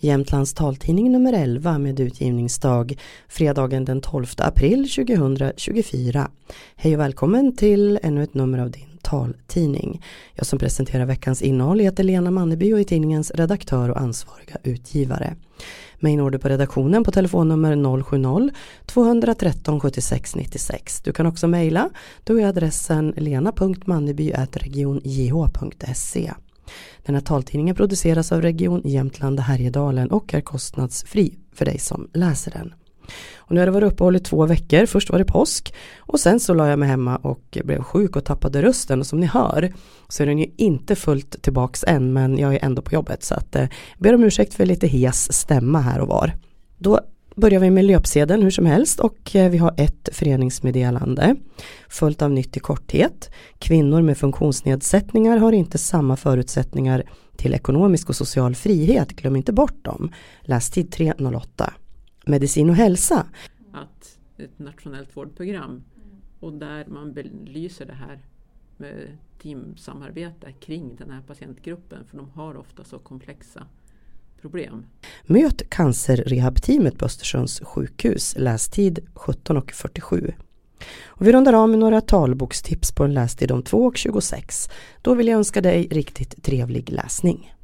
Jämtlands taltidning nummer 11 med utgivningsdag fredagen den 12 april 2024. Hej och välkommen till ännu ett nummer av din taltidning. Jag som presenterar veckans innehåll heter Lena Manneby och är tidningens redaktör och ansvariga utgivare. Mig når du på redaktionen på telefonnummer 070-213 76 96. Du kan också mejla, då är adressen lena.manneby@regionjh.se. Den här taltidningen produceras av Region Jämtland Härjedalen och är kostnadsfri för dig som läser den. Och nu har det varit uppehåll i 2 veckor. Först var det påsk och sen så la jag mig hemma och blev sjuk och tappade rösten. Och som ni hör så är den ju inte fullt tillbaks än, men jag är ändå på jobbet. Så att ber om ursäkt för lite hes stämma här och var. Då börjar vi med löpsedeln hur som helst och vi har ett föreningsmeddelande fullt av nytt i korthet. Kvinnor med funktionsnedsättningar har inte samma förutsättningar till ekonomisk och social frihet. Glöm inte bort dem. Lästid 308. Medicin och hälsa. Att ett nationellt vårdprogram och där man belyser det här med teamsamarbete kring den här patientgruppen, för de har ofta så komplexa problem. Möt cancerrehabteamet på Östersunds sjukhus. Lästid 17:47. Och vi rundar av med några talbokstips på en lästid om 2:26. Då vill jag önska dig riktigt trevlig läsning.